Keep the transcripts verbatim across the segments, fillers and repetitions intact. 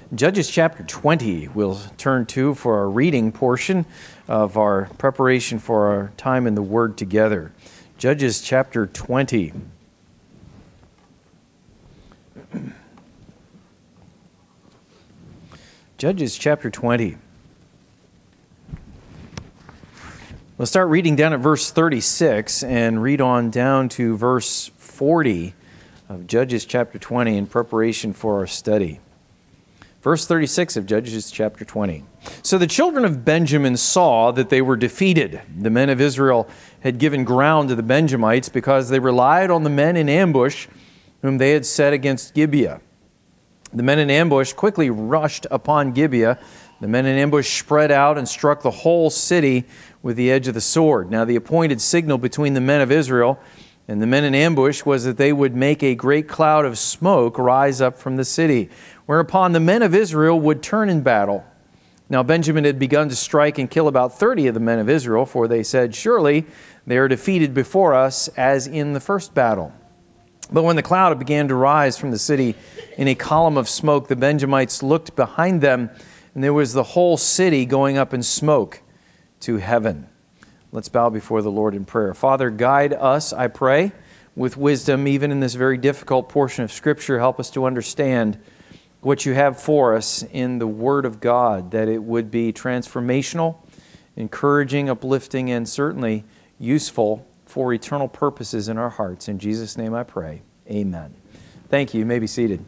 Judges chapter twenty we'll turn to for our reading portion of our preparation for our time in the Word together. Judges chapter twenty. Judges chapter twenty. We'll start reading down at verse thirty-six and read on down to verse forty of Judges chapter twenty in preparation for our study. Verse thirty-six of Judges chapter twenty. So the children of Benjamin saw that they were defeated. The men of Israel had given ground to the Benjamites because they relied on the men in ambush whom they had set against Gibeah. The men in ambush quickly rushed upon Gibeah. The men in ambush spread out and struck the whole city with the edge of the sword. Now the appointed signal between the men of Israel and the men in ambush was that they would make a great cloud of smoke rise up from the city, whereupon the men of Israel would turn in battle. Now Benjamin had begun to strike and kill about thirty of the men of Israel, for they said, "Surely they are defeated before us as in the first battle." But when the cloud began to rise from the city in a column of smoke, the Benjamites looked behind them, and there was the whole city going up in smoke to heaven. Let's bow before the Lord in prayer. Father, guide us, I pray, with wisdom, even in this very difficult portion of Scripture. Help us to understand what you have for us in the Word of God, that it would be transformational, encouraging, uplifting, and certainly useful for eternal purposes in our hearts. In Jesus' name I pray. Amen. Thank you. You may be seated.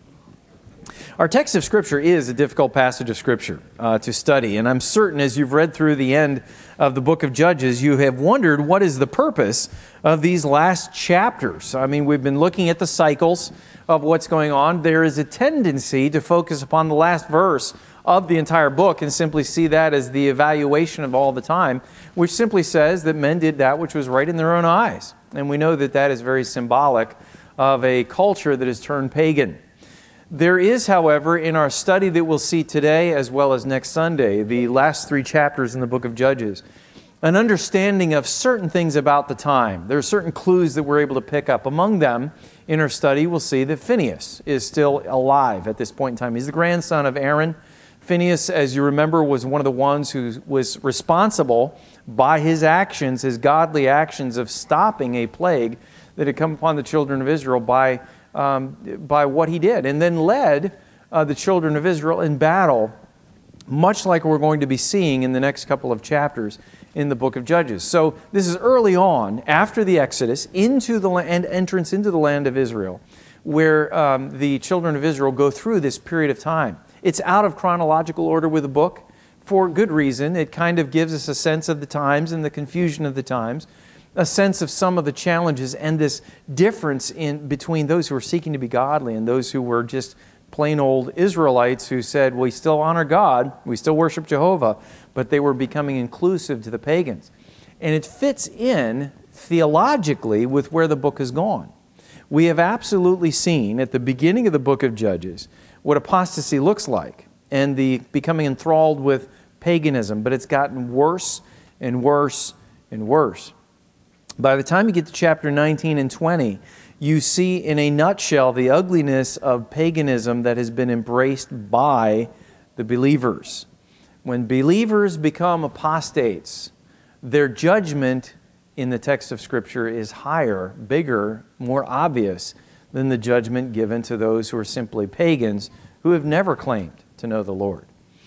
Our text of Scripture is a difficult passage of Scripture uh, to study, and I'm certain as you've read through the end of the book of Judges, you have wondered what is the purpose of these last chapters. I mean, we've been looking at the cycles of what's going on. There is a tendency to focus upon the last verse of the entire book and simply see that as the evaluation of all the time, which simply says that men did that which was right in their own eyes. And we know that that is very symbolic of a culture that has turned pagan. There is, however, in our study that we'll see today as well as next Sunday, the last three chapters in the book of Judges, an understanding of certain things about the time. There are certain clues that we're able to pick up. Among them, in our study, we'll see that Phinehas is still alive at this point in time. He's the grandson of Aaron. Phinehas, as you remember, was one of the ones who was responsible by his actions, his godly actions of stopping a plague that had come upon the children of Israel by Um, by what he did, and then led uh, the children of Israel in battle, much like we're going to be seeing in the next couple of chapters in the book of Judges. So this is early on, after the Exodus, into the land, entrance into the land of Israel, where um, the children of Israel go through this period of time. It's out of chronological order with the book, for good reason. It kind of gives us a sense of the times and the confusion of the times, a sense of some of the challenges and this difference in between those who were seeking to be godly and those who were just plain old Israelites who said, we still honor God, we still worship Jehovah, but they were becoming inclusive to the pagans. And it fits in theologically with where the book has gone. We have absolutely seen at the beginning of the book of Judges what apostasy looks like and the becoming enthralled with paganism, but it's gotten worse and worse and worse. By the time you get to chapter nineteen and twenty, you see in a nutshell the ugliness of paganism that has been embraced by the believers. When believers become apostates, their judgment in the text of Scripture is higher, bigger, more obvious than the judgment given to those who are simply pagans who have never claimed to know the Lord.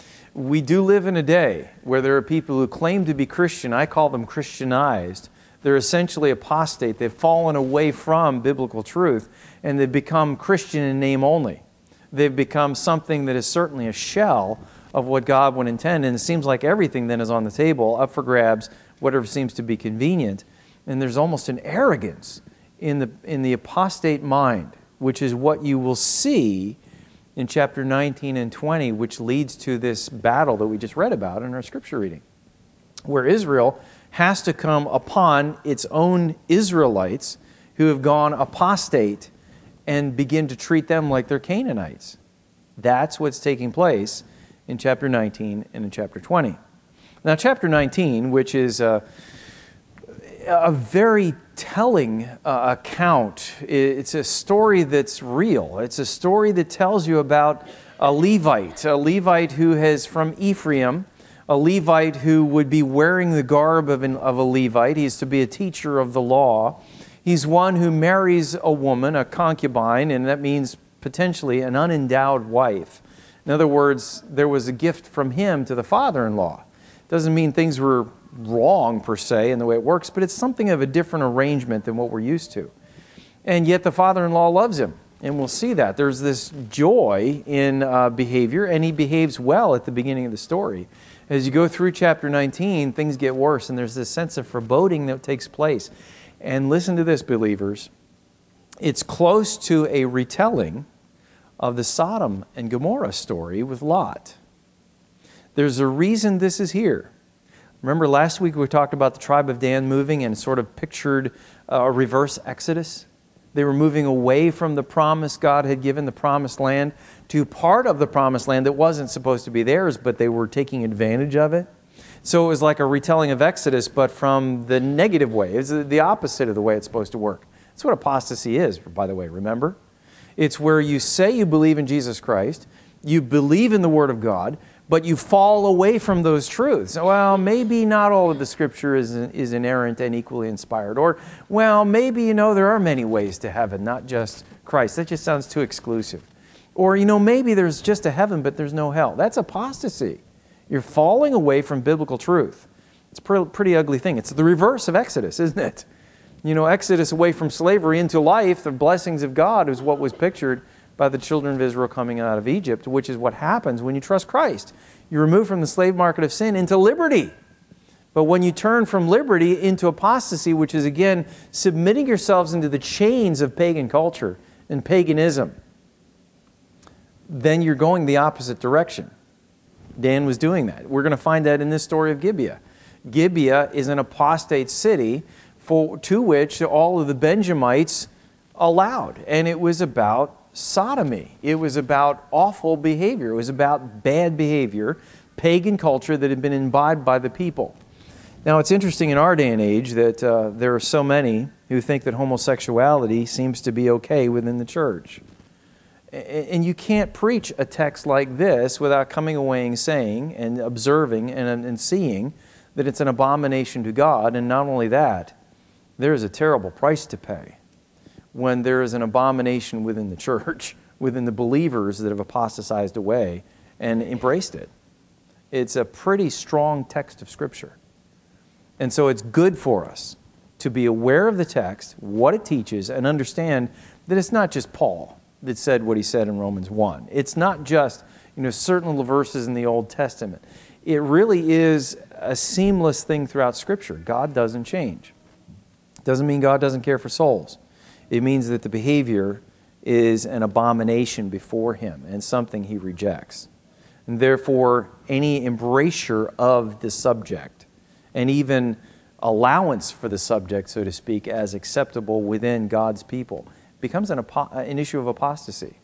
We do live in a day where there are people who claim to be Christian. I call them Christianized. They're essentially apostate. They've fallen away from biblical truth, and they've become Christian in name only. They've become something that is certainly a shell of what God would intend, and it seems like everything then is on the table, up for grabs, whatever seems to be convenient. And there's almost an arrogance in the, in the apostate mind, which is what you will see in chapter nineteen and twenty, which leads to this battle that we just read about in our Scripture reading, where Israel has to come upon its own Israelites who have gone apostate and begin to treat them like they're Canaanites. That's what's taking place in chapter nineteen and in chapter twenty. Now, chapter nineteen, which is uh, a very telling uh, account. It's a story that's real. It's a story that tells you about a Levite, a Levite who has from Ephraim, a Levite who would be wearing the garb of, an, of a Levite. He's to be a teacher of the law. He's one who marries a woman, a concubine, and that means potentially an unendowed wife. In other words, there was a gift from him to the father-in-law. Doesn't mean things were wrong per se in the way it works, but it's something of a different arrangement than what we're used to. And yet the father-in-law loves him, and we'll see that. There's this joy in uh, behavior, and he behaves well at the beginning of the story. As you go through chapter nineteen, things get worse, and there's this sense of foreboding that takes place. And listen to this, believers. It's close to a retelling of the Sodom and Gomorrah story with Lot. There's a reason this is here. Remember last week we talked about the tribe of Dan moving and sort of pictured a reverse exodus? They were moving away from the promise God had given, the promised land, to part of the promised land that wasn't supposed to be theirs, but they were taking advantage of it. So it was like a retelling of Exodus, but from the negative way. It's the opposite of the way it's supposed to work. That's what apostasy is, by the way, remember? It's where you say you believe in Jesus Christ, you believe in the Word of God, but you fall away from those truths. Well, maybe not all of the Scripture is, is inerrant and equally inspired. Or, well, maybe, you know, there are many ways to heaven, not just Christ. That just sounds too exclusive. Or, you know, maybe there's just a heaven, but there's no hell. That's apostasy. You're falling away from biblical truth. It's a pretty, pretty ugly thing. It's the reverse of Exodus, isn't it? You know, Exodus away from slavery into life, the blessings of God is what was pictured by the children of Israel coming out of Egypt, which is what happens when you trust Christ. You're removed from the slave market of sin into liberty. But when you turn from liberty into apostasy, which is again submitting yourselves into the chains of pagan culture and paganism, then you're going the opposite direction. Dan was doing that. We're going to find that in this story of Gibeah. Gibeah is an apostate city for, to which all of the Benjamites allowed. And it was about sodomy. It was about awful behavior. It was about bad behavior, pagan culture that had been imbibed by the people. Now, it's interesting in our day and age that uh, there are so many who think that homosexuality seems to be okay within the church. And you can't preach a text like this without coming away and saying and observing and, and seeing that it's an abomination to God. And not only that, there is a terrible price to pay when there is an abomination within the church, within the believers that have apostatized away and embraced it. It's a pretty strong text of Scripture. And so it's good for us to be aware of the text, what it teaches, and understand that it's not just Paul that said what he said in Romans one. It's not just, you know, certain little verses in the Old Testament. It really is a seamless thing throughout Scripture. God doesn't change. It doesn't mean God doesn't care for souls. It means that the behavior is an abomination before Him and something He rejects. And therefore, any embrasure of the subject and even allowance for the subject, so to speak, as acceptable within God's people becomes an, an issue of apostasy.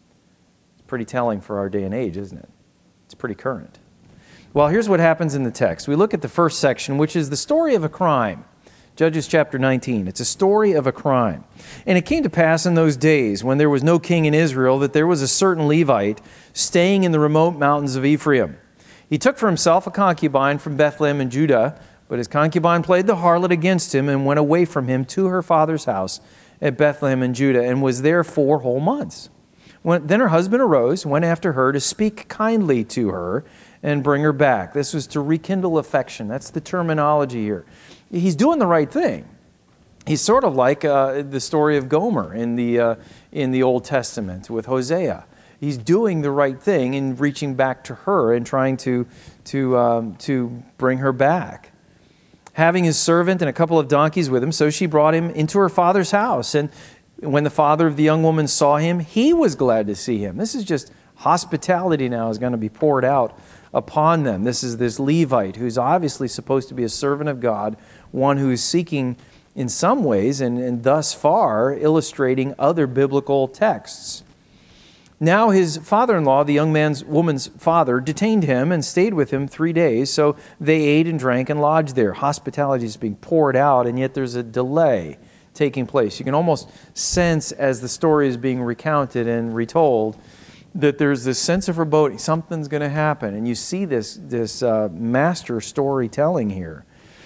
It's pretty telling for our day and age, isn't it? It's pretty current. Well, here's what happens in the text. We look at the first section, which is the story of a crime. Judges chapter nineteen. It's a story of a crime. And it came to pass in those days, when there was no king in Israel, that there was a certain Levite staying in the remote mountains of Ephraim. He took for himself a concubine from Bethlehem in Judah, but his concubine played the harlot against him and went away from him to her father's house at Bethlehem in Judah, and was there four whole months. When, then her husband arose, went after her to speak kindly to her and bring her back. This was to rekindle affection. That's the terminology here. He's doing the right thing. He's sort of like uh, the story of Gomer in the, uh, in the Old Testament with Hosea. He's doing the right thing in reaching back to her and trying to, to, um, to bring her back. Having his servant and a couple of donkeys with him, so she brought him into her father's house. And when the father of the young woman saw him, he was glad to see him. This is just hospitality now is going to be poured out upon them. This is this Levite who's obviously supposed to be a servant of God, one who is seeking in some ways and, and thus far illustrating other biblical texts. Now his father-in-law, the young man's woman's father, detained him and stayed with him three days. So they ate and drank and lodged there. Hospitality is being poured out, and yet there's a delay taking place. You can almost sense as the story is being recounted and retold that there's this sense of foreboding. Something's going to happen. And you see this, this uh, master storytelling here.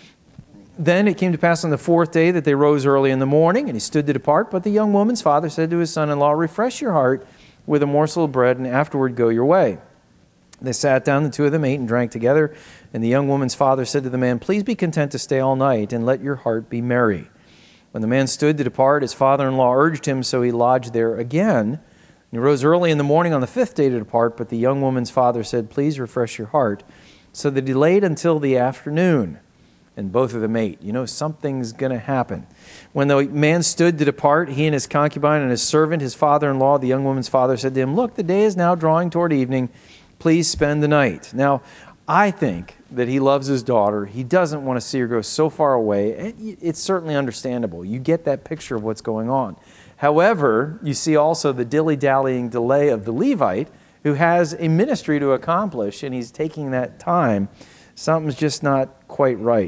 Then it came to pass on the fourth day that they rose early in the morning, and he stood to depart. But the young woman's father said to his son-in-law, refresh your heart with a morsel of bread, and afterward go your way. They sat down, the two of them ate and drank together. And the young woman's father said to the man, please be content to stay all night, and let your heart be merry. When the man stood to depart, his father-in-law urged him, so he lodged there again. And he rose early in the morning on the fifth day to depart, but the young woman's father said, please refresh your heart. So they delayed until the afternoon, and both of them ate. You know, something's going to happen. When the man stood to depart, he and his concubine and his servant, his father-in-law, the young woman's father, said to him, look, the day is now drawing toward evening. Please spend the night. Now, I think that he loves his daughter. He doesn't want to see her go so far away. It's certainly understandable. You get that picture of what's going on. However, you see also the dilly-dallying delay of the Levite, who has a ministry to accomplish, and he's taking that time. Something's just not quite right.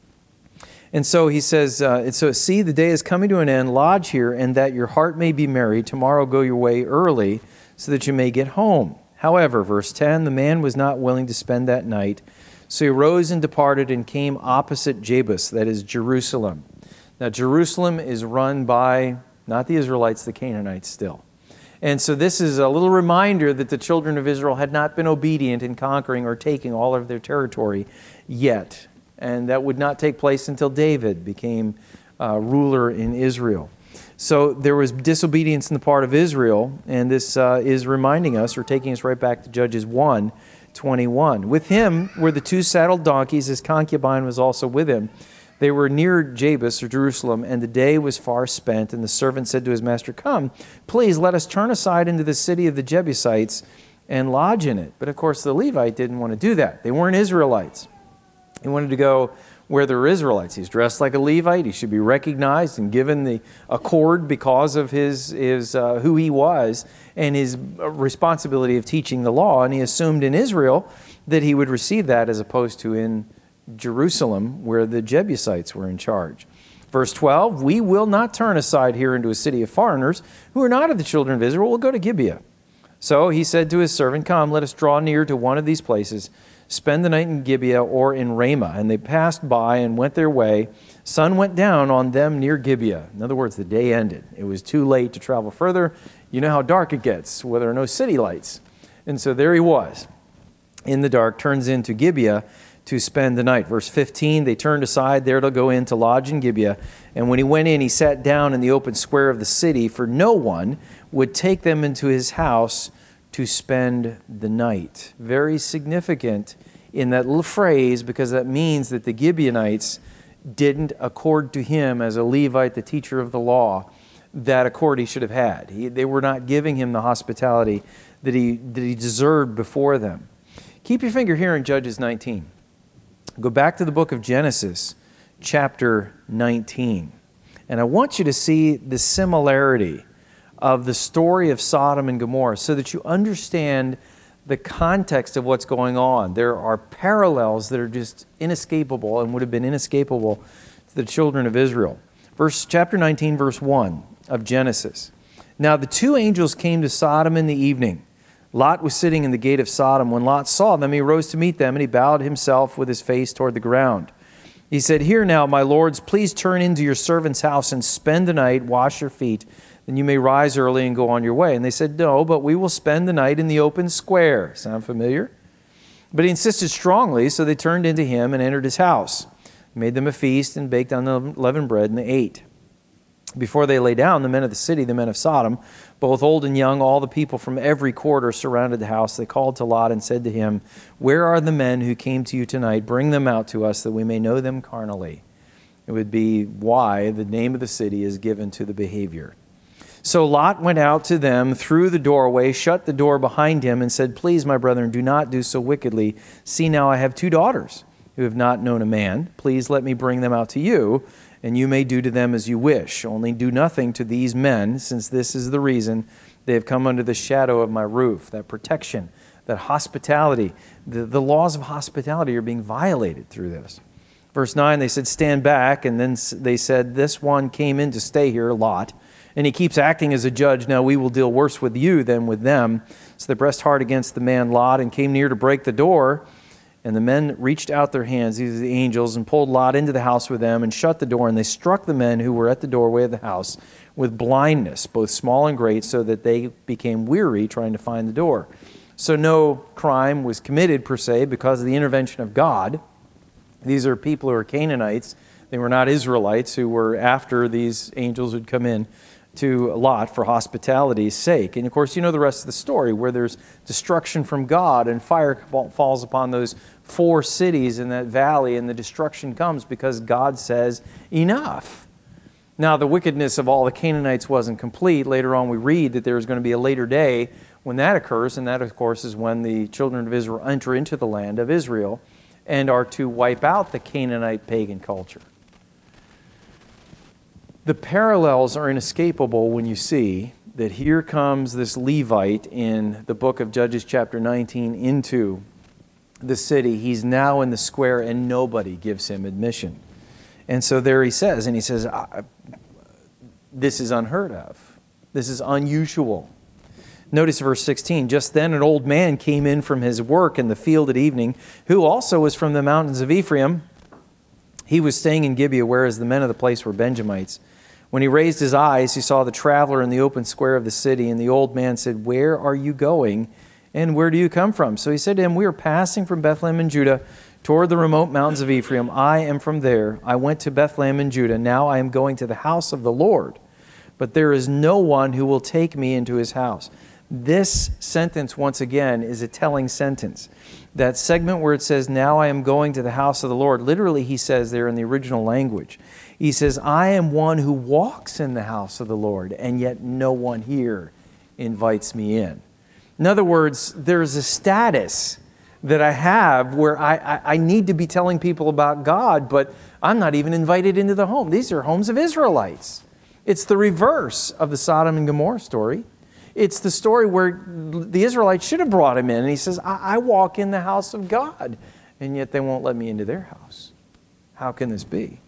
And so he says, uh, and so see, the day is coming to an end. Lodge here, and that your heart may be merry. Tomorrow go your way early, so that you may get home. However, verse ten, the man was not willing to spend that night. So he rose and departed and came opposite Jebus, that is Jerusalem. Now, Jerusalem is run by, not the Israelites, the Canaanites still. And so this is a little reminder that the children of Israel had not been obedient in conquering or taking all of their territory yet. And that would not take place until David became uh, ruler in Israel. So there was disobedience in the part of Israel, and this uh, is reminding us, or taking us right back to Judges one twenty-one. With him were the two saddled donkeys. His concubine was also with him. They were near Jebus, or Jerusalem, and the day was far spent. And the servant said to his master, come, please let us turn aside into the city of the Jebusites and lodge in it. But of course the Levite didn't want to do that. They weren't Israelites. He wanted to go where there were Israelites. He's dressed like a Levite. He should be recognized and given the accord because of his, his uh, who he was and his responsibility of teaching the law. And he assumed in Israel that he would receive that, as opposed to in Jerusalem, where the Jebusites were in charge. Verse twelve, we will not turn aside here into a city of foreigners who are not of the children of Israel. We'll go to Gibeah. So he said to his servant, come, let us draw near to one of these places, spend the night in Gibeah or in Ramah. And they passed by and went their way. Sun went down on them near Gibeah. In other words, the day ended. It was too late to travel further. You know how dark it gets where there are no city lights. And so there he was in the dark, turns into Gibeah to spend the night. Verse fifteen, they turned aside there to go in to lodge in Gibeah. And when he went in, he sat down in the open square of the city, for no one would take them into his house to spend the night. Very significant in that little phrase, because that means that the Gibeonites didn't accord to him as a Levite, the teacher of the law, that accord he should have had. He, they were not giving him the hospitality that he, that he deserved before them. Keep your finger here in Judges nineteen. Go back to the book of Genesis, chapter nineteen. And I want you to see the similarity of the story of Sodom and Gomorrah so that you understand the context of what's going on. There are parallels that are just inescapable and would have been inescapable to the children of Israel. Verse, chapter nineteen, verse one of Genesis. Now the two angels came to Sodom in the evening. Lot was sitting in the gate of Sodom. When Lot saw them, he rose to meet them, and he bowed himself with his face toward the ground. He said, here now, my lords, please turn into your servant's house and spend the night, wash your feet, then you may rise early and go on your way. And they said, no, but we will spend the night in the open square. Sound familiar? But he insisted strongly, so they turned into him and entered his house. He made them a feast and baked unleavened bread, and they ate. Before they lay down, the men of the city, the men of Sodom, both old and young, all the people from every quarter surrounded the house. They called to Lot and said to him, where are the men who came to you tonight? Bring them out to us that we may know them carnally. It would be why the name of the city is given to the behavior. So Lot went out to them through the doorway, shut the door behind him, and said, please, my brethren, do not do so wickedly. See now, I have two daughters who have not known a man. Please let me bring them out to you, and you may do to them as you wish. Only do nothing to these men, since this is the reason They have come under the shadow of my roof. That protection, that hospitality, the, the laws of hospitality are being violated through this. Verse nine, they said, stand back. And then they said, this one came in to stay here, Lot. And he keeps acting as a judge. Now we will deal worse with you than with them. So they pressed hard against the man Lot and came near to break the door. And the men reached out their hands, these are the angels, and pulled Lot into the house with them and shut the door. And they struck the men who were at the doorway of the house with blindness, both small and great, so that they became weary trying to find the door. So no crime was committed per se because of the intervention of God. These are people who are Canaanites. They were not Israelites who were after these angels who'd come in to Lot for hospitality's sake. And of course, you know the rest of the story, where there's destruction from God and fire falls upon those four cities in that valley, and the destruction comes because God says, enough. Now, the wickedness of all the Canaanites wasn't complete. Later on, we read that there's going to be a later day when that occurs, and that, of course, is when the children of Israel enter into the land of Israel and are to wipe out the Canaanite pagan culture. The parallels are inescapable when you see that here comes this Levite in the book of Judges chapter nineteen into the city. He's now in the square and nobody gives him admission. And so there he says, and he says, this is unheard of. This is unusual. Notice verse sixteen, just then an old man came in from his work in the field at evening, who also was from the mountains of Ephraim. He was staying in Gibeah, whereas the men of the place were Benjamites. When he raised his eyes, he saw the traveler in the open square of the city, and the old man said, where are you going, and where do you come from? So he said to him, we are passing from Bethlehem in Judah toward the remote mountains of Ephraim. I am from there. I went to Bethlehem in Judah. Now I am going to the house of the Lord, but there is no one who will take me into his house. This sentence, once again, is a telling sentence. That segment where it says, now I am going to the house of the Lord, literally he says there in the original language, he says, I am one who walks in the house of the Lord, and yet no one here invites me in. In other words, there's a status that I have where I, I, I need to be telling people about God, but I'm not even invited into the home. These are homes of Israelites. It's the reverse of the Sodom and Gomorrah story. It's the story where the Israelites should have brought him in. And he says, I, I walk in the house of God, and yet they won't let me into their house. How can this be?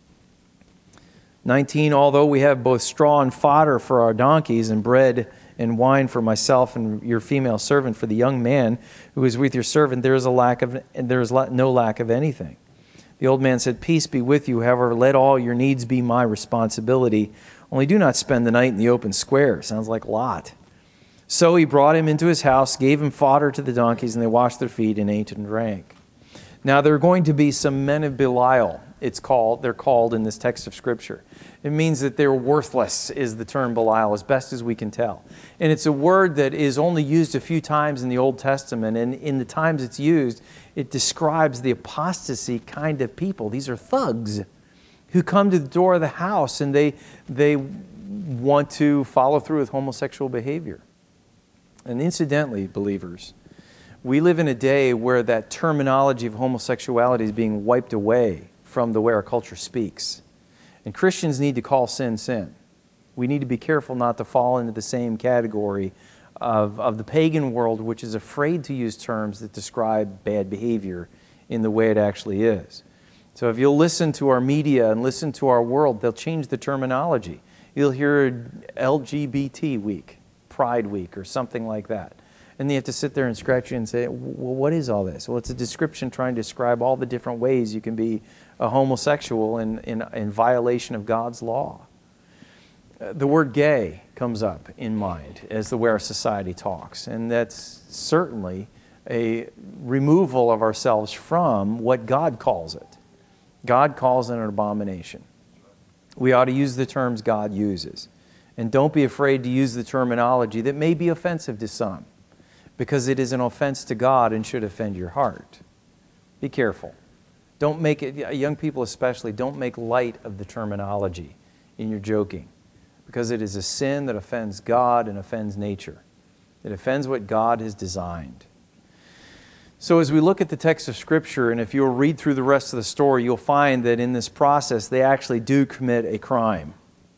nineteen, although we have both straw and fodder for our donkeys and bread and wine for myself and your female servant, for the young man who is with your servant, there is a lack of, there is no lack of anything. The old man said, peace be with you. However, let all your needs be my responsibility. Only do not spend the night in the open square. Sounds like Lot. So he brought him into his house, gave him fodder to the donkeys, and they washed their feet and ate and drank. Now there are going to be some men of Belial, it's called, they're called in this text of Scripture. It means that they're worthless, is the term Belial, as best as we can tell. And it's a word that is only used a few times in the Old Testament, and in the times it's used, it describes the apostasy kind of people. These are thugs who come to the door of the house and they, they want to follow through with homosexual behavior. And incidentally, believers, we live in a day where that terminology of homosexuality is being wiped away from the way our culture speaks. And Christians need to call sin, sin. We need to be careful not to fall into the same category of, of the pagan world, which is afraid to use terms that describe bad behavior in the way it actually is. So if you'll listen to our media and listen to our world, they'll change the terminology. You'll hear L G B T week, Pride week, or something like that. And you have to sit there and scratch you and say, well, what is all this? Well, it's a description trying to describe all the different ways you can be a homosexual in, in, in violation of God's law. Uh, the word gay comes up in mind as the way our society talks. And that's certainly a removal of ourselves from what God calls it. God calls it an abomination. We ought to use the terms God uses. And don't be afraid to use the terminology that may be offensive to some, because it is an offense to God and should offend your heart. Be careful. Don't make it, young people especially, don't make light of the terminology in your joking, because it is a sin that offends God and offends nature. It offends what God has designed. So as we look at the text of Scripture, and if you'll read through the rest of the story, you'll find that in this process they actually do commit a crime.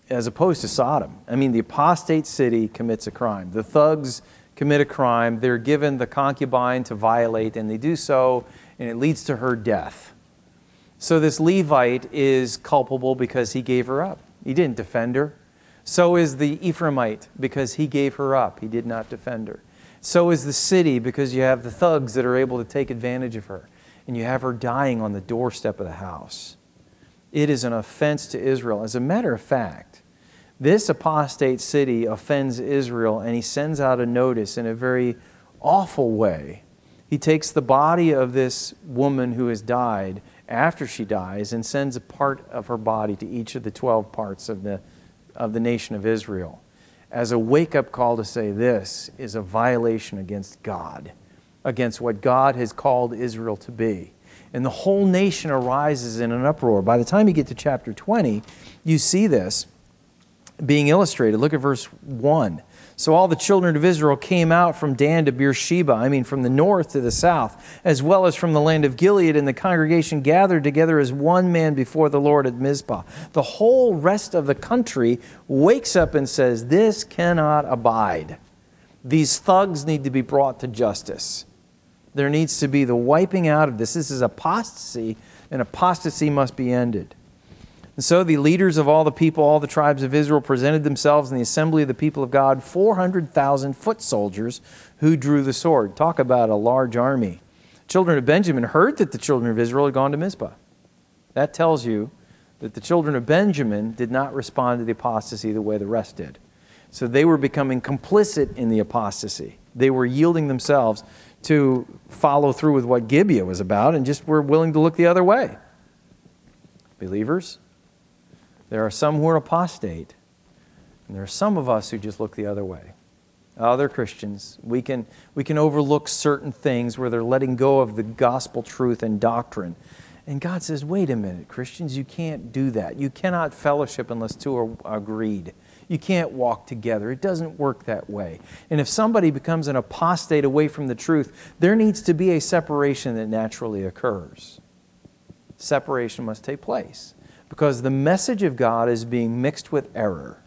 as opposed to Sodom. I mean, the apostate city commits a crime. The thugs commit a crime. They're given the concubine to violate, and they do so, and it leads to her death. So this Levite is culpable because he gave her up. He didn't defend her. So is the Ephraimite because he gave her up. He did not defend her. So is the city because you have the thugs that are able to take advantage of her. And you have her dying on the doorstep of the house. It is an offense to Israel. As a matter of fact, this apostate city offends Israel, and he sends out a notice in a very awful way. He takes the body of this woman who has died after she dies and sends a part of her body to each of the twelve parts of the, of the nation of Israel as a wake-up call to say this is a violation against God, against what God has called Israel to be. And the whole nation arises in an uproar. By the time you get to chapter twenty, you see this being illustrated. Look at verse one. So all the children of Israel came out from Dan to Beersheba, I mean from the north to the south, as well as from the land of Gilead, and the congregation gathered together as one man before the Lord at Mizpah. The whole rest of the country wakes up and says, this cannot abide. These thugs need to be brought to justice. There needs to be the wiping out of this. This is apostasy, and apostasy must be ended. And so the leaders of all the people, all the tribes of Israel, presented themselves in the assembly of the people of God, four hundred thousand foot soldiers who drew the sword. Talk about a large army. Children of Benjamin heard that the children of Israel had gone to Mizpah. That tells you that the children of Benjamin did not respond to the apostasy the way the rest did. So they were becoming complicit in the apostasy. They were yielding themselves to follow through with what Gibeah was about and just were willing to look the other way. Believers, there are some who are apostate, and there are some of us who just look the other way. Other Christians, we can, we can overlook certain things where they're letting go of the gospel truth and doctrine. And God says, wait a minute, Christians, you can't do that. You cannot fellowship unless two are agreed. You can't walk together. It doesn't work that way. And if somebody becomes an apostate away from the truth, there needs to be a separation that naturally occurs. Separation must take place because the message of God is being mixed with error.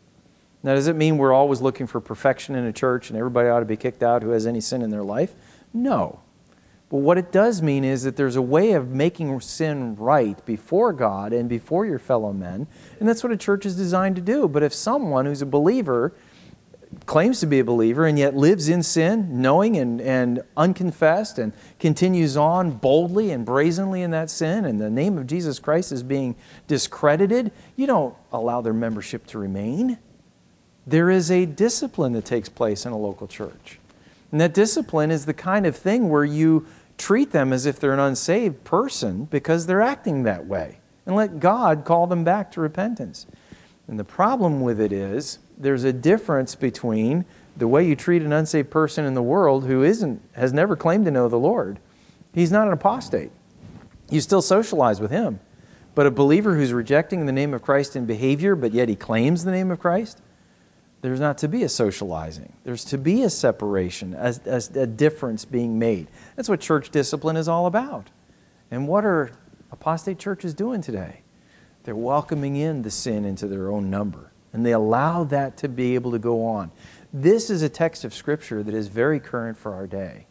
Now, does it mean we're always looking for perfection in a church and everybody ought to be kicked out who has any sin in their life? No. But what it does mean is that there's a way of making sin right before God and before your fellow men, and that's what a church is designed to do. But if someone who's a believer claims to be a believer and yet lives in sin, knowing and, and unconfessed, and continues on boldly and brazenly in that sin, and the name of Jesus Christ is being discredited, you don't allow their membership to remain. There is a discipline that takes place in a local church. And that discipline is the kind of thing where you treat them as if they're an unsaved person because they're acting that way, and let God call them back to repentance. And the problem with it is there's a difference between the way you treat an unsaved person in the world who isn't, has never claimed to know the Lord. He's not an apostate. You still socialize with him. But a believer who's rejecting the name of Christ in behavior, but yet he claims the name of Christ, there's not to be a socializing. There's to be a separation, a, a, a difference being made. That's what church discipline is all about. And what are apostate churches doing today? They're welcoming in the sin into their own number, and they allow that to be able to go on. This is a text of Scripture that is very current for our day.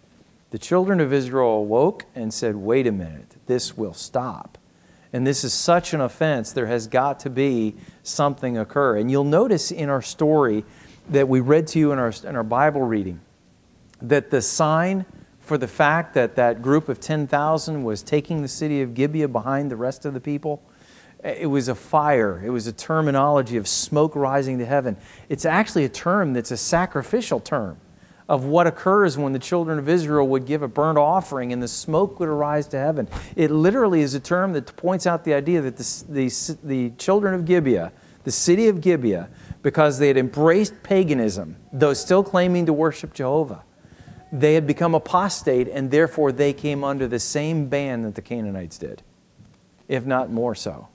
The children of Israel awoke and said, wait a minute, this will stop. And this is such an offense, there has got to be something occur. And you'll notice in our story that we read to you in our, in our Bible reading that the sign for the fact that that group of ten thousand was taking the city of Gibeah behind the rest of the people, it was a fire. It was a terminology of smoke rising to heaven. It's actually a term that's a sacrificial term of what occurs when the children of Israel would give a burnt offering and the smoke would arise to heaven. It literally is a term that points out the idea that the, the, the children of Gibeah, the city of Gibeah, because they had embraced paganism, though still claiming to worship Jehovah, they had become apostate, and therefore they came under the same ban that the Canaanites did, if not more so.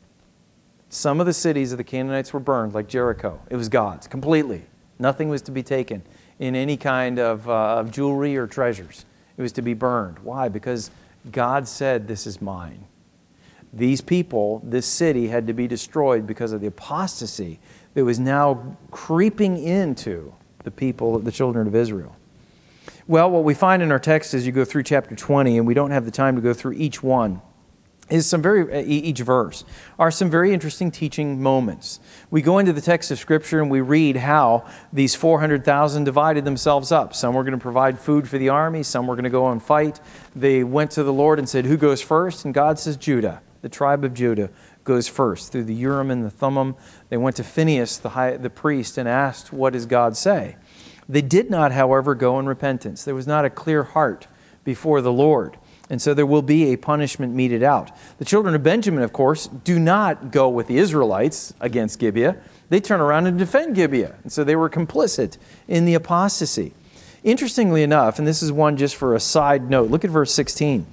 Some of the cities of the Canaanites were burned, like Jericho. It was God's, completely. Nothing was to be taken in any kind of, uh, of jewelry or treasures. It was to be burned. Why? Because God said, this is mine. These people, this city, had to be destroyed because of the apostasy that was now creeping into the people, the children of Israel. Well, what we find in our text as you go through chapter twenty, and we don't have the time to go through each one, is some very, each verse, are some very interesting teaching moments. We go into the text of Scripture and we read how these four hundred thousand divided themselves up. Some were going to provide food for the army, some were going to go and fight. They went to the Lord and said, who goes first? And God says, Judah, the tribe of Judah goes first. Through the Urim and the Thummim, they went to Phinehas, the, high, the priest, and asked, what does God say? They did not, however, go in repentance. There was not a clear heart before the Lord. And so there will be a punishment meted out. The children of Benjamin, of course, do not go with the Israelites against Gibeah. They turn around and defend Gibeah. And so they were complicit in the apostasy. Interestingly enough, and this is one just for a side note, look at verse sixteen.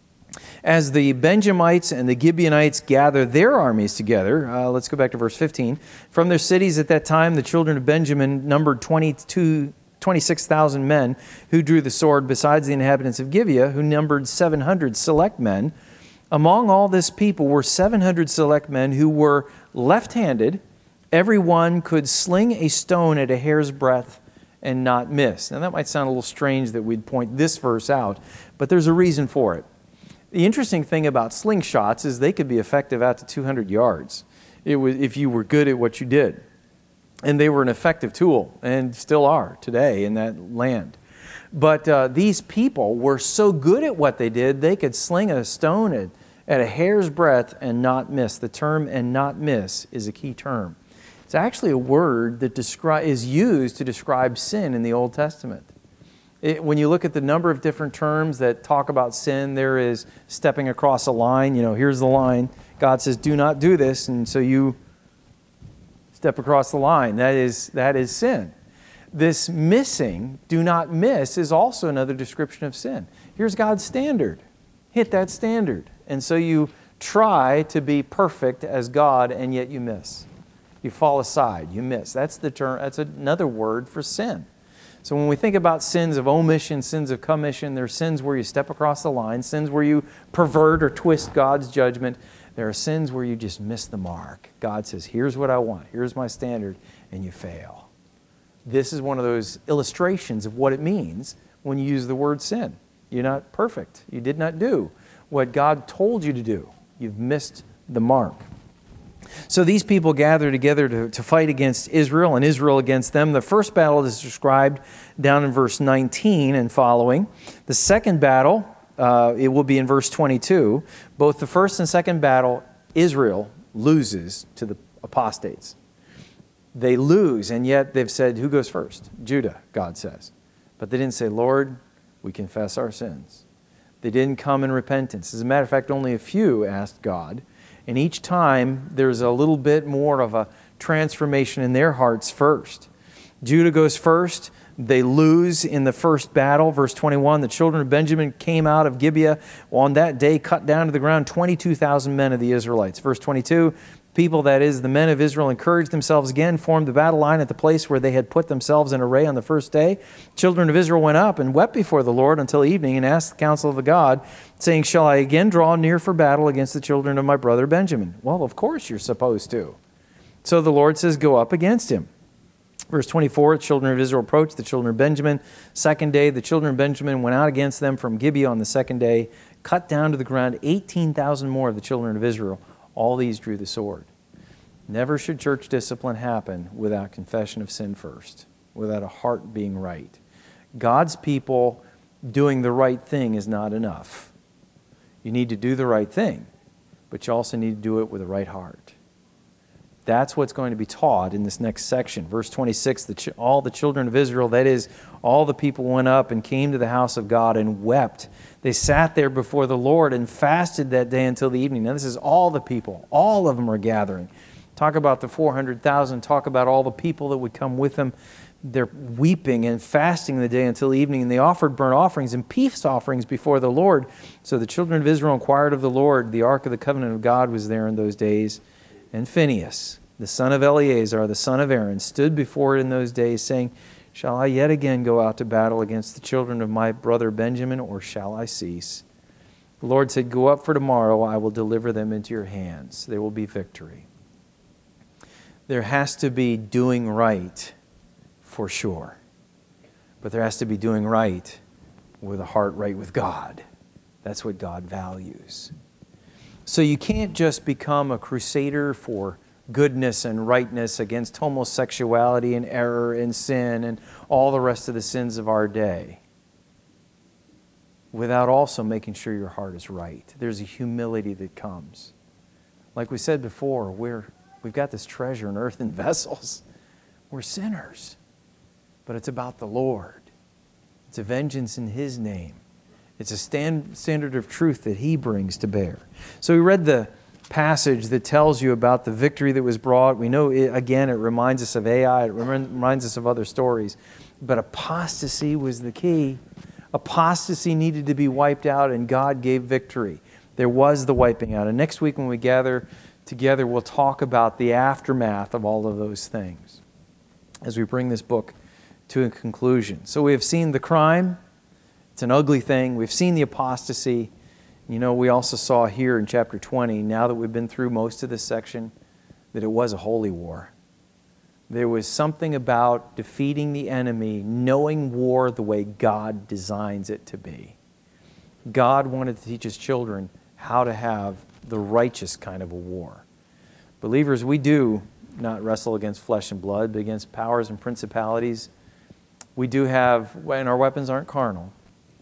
As the Benjamites and the Gibeonites gather their armies together, uh, let's go back to verse fifteen. From their cities at that time, the children of Benjamin numbered twenty-two twenty-six thousand men who drew the sword, besides the inhabitants of Gibeah, who numbered seven hundred select men. Among all this people were seven hundred select men who were left-handed. Every one could sling a stone at a hair's breadth and not miss. Now that might sound a little strange that we'd point this verse out, but there's a reason for it. The interesting thing about slingshots is they could be effective out to two hundred yards it was, if you were good at what you did. And they were an effective tool, and still are today in that land. But uh, these people were so good at what they did, they could sling a stone at, at a hair's breadth and not miss. The term "and not miss" is a key term. It's actually a word that descri- is used to describe sin in the Old Testament. It, when you look at the number of different terms that talk about sin, there is stepping across a line. You know, here's the line. God says, do not do this, and so you step across the line. That is, that is sin. This missing, do not miss, is also another description of sin. Here's God's standard. Hit that standard. And so you try to be perfect as God, and yet you miss. You fall aside. You miss. That's the term. That's another word for sin. So when we think about sins of omission, sins of commission, there are sins where you step across the line, sins where you pervert or twist God's judgment. There are sins where you just miss the mark. God says, here's what I want, here's my standard, and you fail. This is one of those illustrations of what it means when you use the word sin. You're not perfect. You did not do what God told you to do. You've missed the mark. So these people gather together to, to fight against Israel, and Israel against them. The first battle is described down in verse nineteen and following. The second battle, uh, it will be in verse twenty-two. Both the first and second battle, Israel loses to the apostates. They lose, and yet they've said, who goes first? Judah, God says. But they didn't say, Lord, we confess our sins. They didn't come in repentance. As a matter of fact, only a few asked God. And each time, there's a little bit more of a transformation in their hearts first. Judah goes first. They lose in the first battle. Verse twenty-one, the children of Benjamin came out of Gibeah. On that day, cut down to the ground twenty-two thousand men of the Israelites. Verse twenty-two, people, that is, the men of Israel, encouraged themselves again, formed the battle line at the place where they had put themselves in array on the first day. Children of Israel went up and wept before the Lord until evening and asked the counsel of the God, saying, shall I again draw near for battle against the children of my brother Benjamin? Well, of course you're supposed to. So the Lord says, go up against him. Verse twenty-four, the children of Israel approached the children of Benjamin. Second day, the children of Benjamin went out against them from Gibeah on the second day, cut down to the ground eighteen thousand more of the children of Israel. All these drew the sword. Never should church discipline happen without confession of sin first, without a heart being right. God's people doing the right thing is not enough. You need to do the right thing, but you also need to do it with a right heart. That's what's going to be taught in this next section. Verse twenty-six, the ch- all the children of Israel, that is, all the people went up and came to the house of God and wept. They sat there before the Lord and fasted that day until the evening. Now this is all the people. All of them are gathering. Talk about the four hundred thousand. Talk about all the people that would come with them. They're weeping and fasting the day until evening. And they offered burnt offerings and peace offerings before the Lord. So the children of Israel inquired of the Lord. The ark of the covenant of God was there in those days. And Phinehas, the son of Eleazar, the son of Aaron, stood before it in those days, saying, shall I yet again go out to battle against the children of my brother Benjamin, or shall I cease? The Lord said, go up, for tomorrow I will deliver them into your hands. There will be victory. There has to be doing right for sure. But there has to be doing right with a heart right with God. That's what God values. So you can't just become a crusader for goodness and rightness against homosexuality and error and sin and all the rest of the sins of our day without also making sure your heart is right. There's a humility that comes. Like we said before, we're, we've got this treasure in earthen vessels. We're sinners. But it's about the Lord. It's a vengeance in His name. It's a stand, standard of truth that He brings to bear. So we read the passage that tells you about the victory that was brought. We know, it, again, it reminds us of Ai. It reminds us of other stories. But apostasy was the key. Apostasy needed to be wiped out, and God gave victory. There was the wiping out. And next week when we gather together, we'll talk about the aftermath of all of those things as we bring this book to a conclusion. So we have seen the crime. It's an ugly thing. We've seen the apostasy. You know, we also saw here in chapter twenty, now that we've been through most of this section, that it was a holy war. There was something about defeating the enemy, knowing war the way God designs it to be. God wanted to teach His children how to have the righteous kind of a war. Believers, we do not wrestle against flesh and blood, but against powers and principalities. We do have, and our weapons aren't carnal.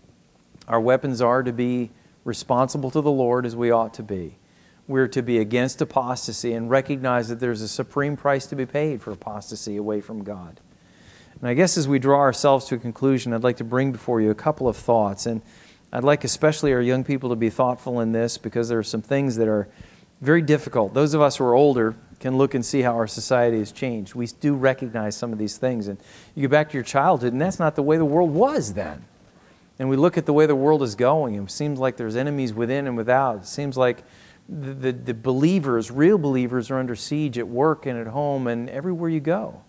Our weapons are to be responsible to the Lord as we ought to be. We're to be against apostasy and recognize that there's a supreme price to be paid for apostasy away from God. And I guess as we draw ourselves to a conclusion, I'd like to bring before you a couple of thoughts. And I'd like especially our young people to be thoughtful in this, because there are some things that are very difficult. Those of us who are older can look and see how our society has changed. We do recognize some of these things. And you go back to your childhood, and that's not the way the world was then. And we look at the way the world is going, and it seems like there's enemies within and without. It seems like the, the, the believers, real believers, are under siege at work and at home and everywhere you go.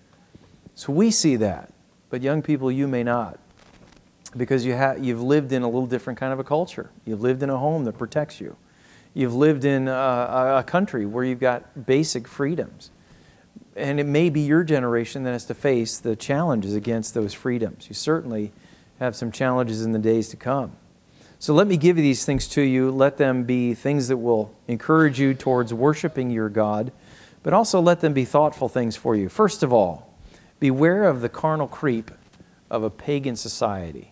So we see that. But young people, you may not. Because you ha- you've lived in a little different kind of a culture. You've lived in a home that protects you. You've lived in a, a country where you've got basic freedoms. And it may be your generation that has to face the challenges against those freedoms. You certainly have some challenges in the days to come. So let me give you these things to you. Let them be things that will encourage you towards worshiping your God, but also let them be thoughtful things for you. First of all, beware of the carnal creep of a pagan society.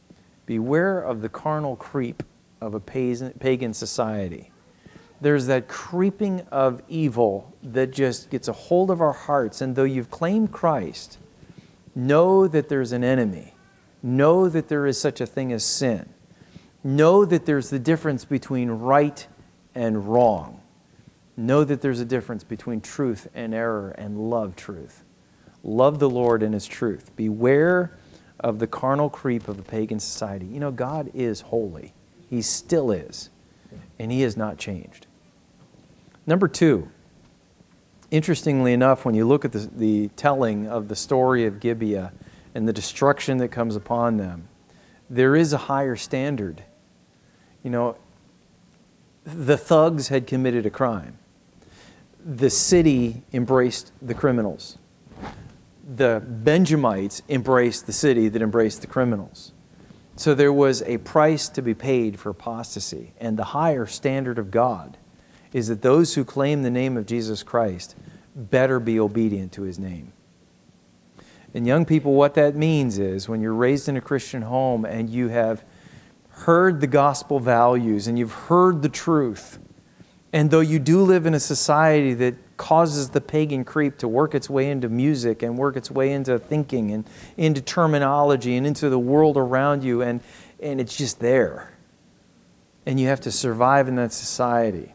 Beware of the carnal creep of a pagan society. There's that creeping of evil that just gets a hold of our hearts, and though you've claimed Christ, know that there's an enemy. Know that there is such a thing as sin. Know that there's the difference between right and wrong. Know that there's a difference between truth and error, and love truth. Love the Lord and His truth. Beware of the carnal creep of a pagan society. You know, God is holy. He still is. And He has not changed. Number two, interestingly enough, when you look at the, the telling of the story of Gibeah and the destruction that comes upon them, there is a higher standard. You know, the thugs had committed a crime. The city embraced the criminals. The Benjamites embraced the city that embraced the criminals. So there was a price to be paid for apostasy. And the higher standard of God is that those who claim the name of Jesus Christ better be obedient to His name. And young people, what that means is when you're raised in a Christian home and you have heard the gospel values and you've heard the truth, and though you do live in a society that causes the pagan creep to work its way into music and work its way into thinking and into terminology and into the world around you, and, and it's just there. And you have to survive in that society.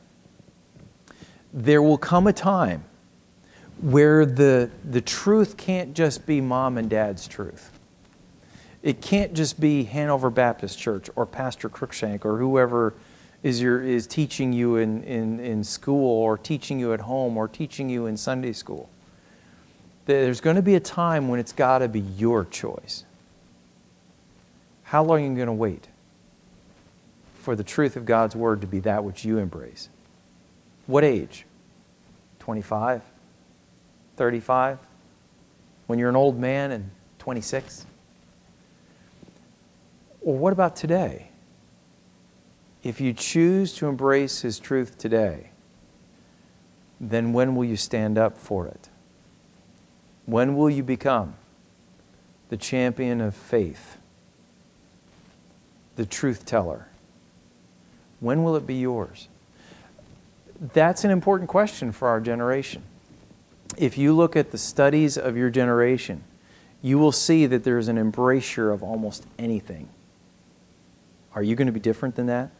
There will come a time where the, the truth can't just be mom and dad's truth. It can't just be Hanover Baptist Church or Pastor Cruikshank or whoever is your is teaching you in, in, in school or teaching you at home or teaching you in Sunday school. There's going to be a time when it's got to be your choice. How long are you going to wait? for the truth of God's word to be that which you embrace. What age? twenty-five? thirty-five? When you're an old man and twenty-six? Or what about today? If you choose to embrace His truth today, then when will you stand up for it? When will you become the champion of faith, the truth teller? When will it be yours? That's an important question for our generation. If you look at the studies of your generation, you will see that there's an embrasure of almost anything. Are you going to be different than that?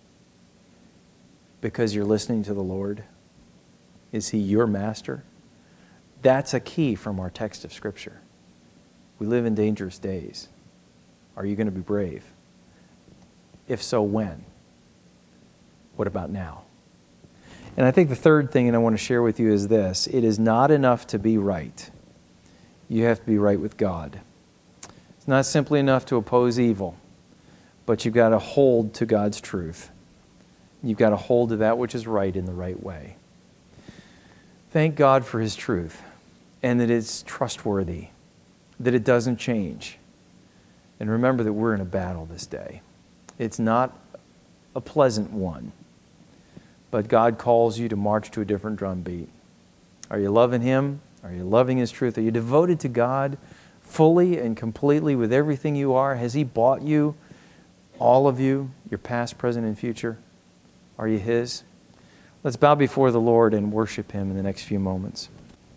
Because you're listening to the Lord? Is He your master? That's a key from our text of Scripture. We live in dangerous days. Are you going to be brave? If so, when? What about now? And I think the third thing that I want to share with you is this. It is not enough to be right. You have to be right with God. It's not simply enough to oppose evil, but you've got to hold to God's truth. You've got to hold to that which is right in the right way. Thank God for His truth, and that it's trustworthy, that it doesn't change. And remember that we're in a battle this day. It's not a pleasant one, but God calls you to march to a different drumbeat. Are you loving Him? Are you loving His truth? Are you devoted to God fully and completely with everything you are? Has He bought you, all of you, your past, present, and future? Are you His? Let's bow before the Lord and worship Him in the next few moments.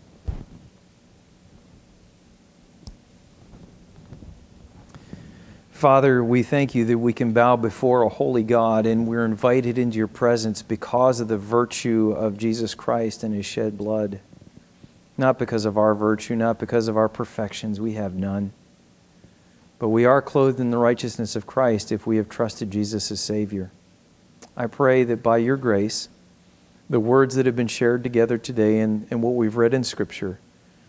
Father, we thank You that we can bow before a holy God, and we're invited into Your presence because of the virtue of Jesus Christ and His shed blood. Not because of our virtue, not because of our perfections. We have none. But we are clothed in the righteousness of Christ if we have trusted Jesus as Savior. I pray that by Your grace, the words that have been shared together today and, and what we've read in Scripture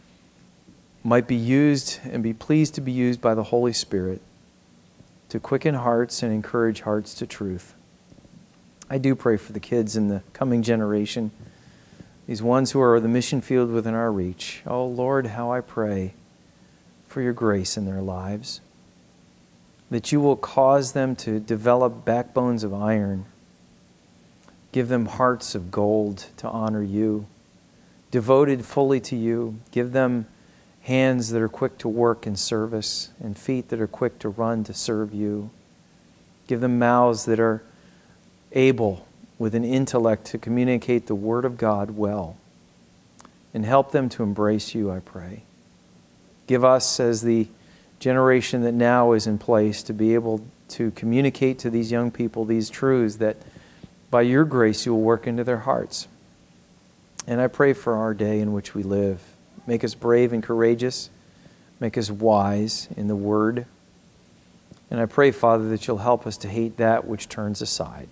might be used and be pleased to be used by the Holy Spirit to quicken hearts and encourage hearts to truth. I do pray for the kids in the coming generation, these ones who are the mission field within our reach. Oh Lord, how I pray for Your grace in their lives, that You will cause them to develop backbones of iron. Give them hearts of gold to honor You, devoted fully to You. Give them hands that are quick to work in service and feet that are quick to run to serve You. Give them mouths that are able with an intellect to communicate the Word of God well. And help them to embrace You, I pray. Give us, as the generation that now is in place, to be able to communicate to these young people these truths that by Your grace You will work into their hearts. And I pray for our day in which we live. Make us brave and courageous. Make us wise in the Word. And I pray, Father, that You'll help us to hate that which turns aside.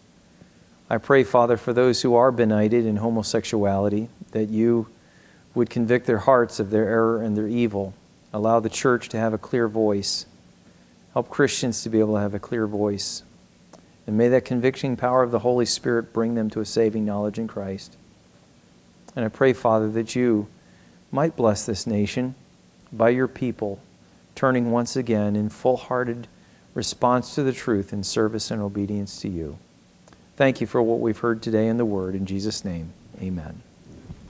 I pray, Father, for those who are benighted in homosexuality, that You would convict their hearts of their error and their evil. Allow the church to have a clear voice. Help Christians to be able to have a clear voice. And may that convicting power of the Holy Spirit bring them to a saving knowledge in Christ. And I pray, Father, that You might bless this nation by Your people turning once again in full-hearted response to the truth in service and obedience to You. Thank You for what we've heard today in the Word. In Jesus' name, amen.